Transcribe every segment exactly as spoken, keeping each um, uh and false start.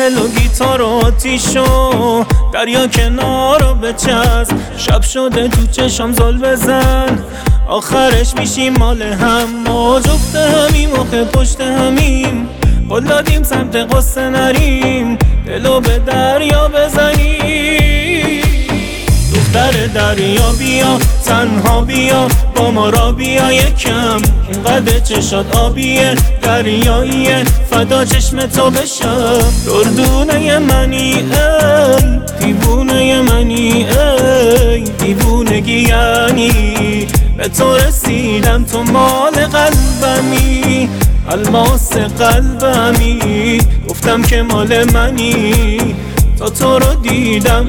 دل و گیتار و آتیشو دریا کنار رو بچسب، شب شده تو چشم زل بزن، آخرش میشیم مال هم. ما جفت همیم و پشت همیم، قول دادیم سمت قصه نریم، دلو به دریا بزنیم. دختر دریا بیا، تنها بیا، با ما را بیا یکم، اینقدر چشات آبیه، دریاییه، فدا چشم تو بشم. دردونه منی ای دیوونه منی، ای دیوونگی یعنی به تو رسیدم، تو مال قلبمی، الماس قلبمی، گفتم که مال منی، تا تو رو دیدم.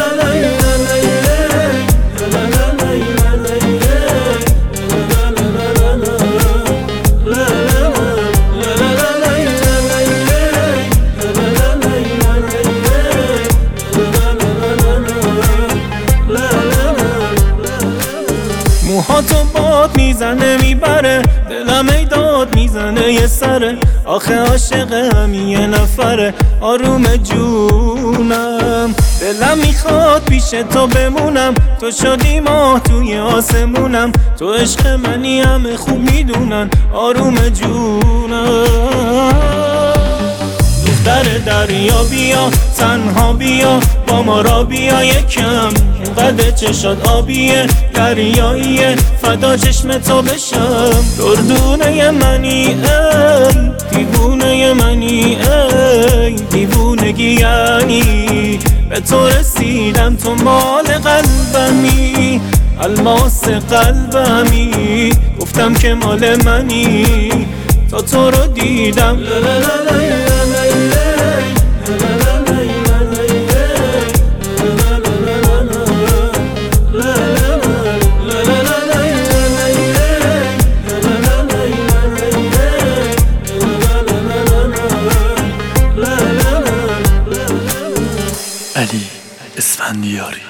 موها تو باد میزنه میبره، دلم ای داد میزنه یه سره، آخه عاشق همین یه نفره، آروم جونم. دلم میخواد پیش تو بمونم، تو شدی ماه توی آسمونم، تو عشق منی همه خوب میدونن، آروم جونم. دختر دریا بیا، تنها بیا، با ما را بیا یکم، اینقدر چشات آبیه، دریاییه، فدا چشم تو بشم. دردونه منی ای دیوونه منی، ای دیوونگی یعنی به تو رسیدم، تو مال قلبمی، الماس قلبمی، گفتم که مال منی، تا تو رو دیدم. علی اسفندیاری.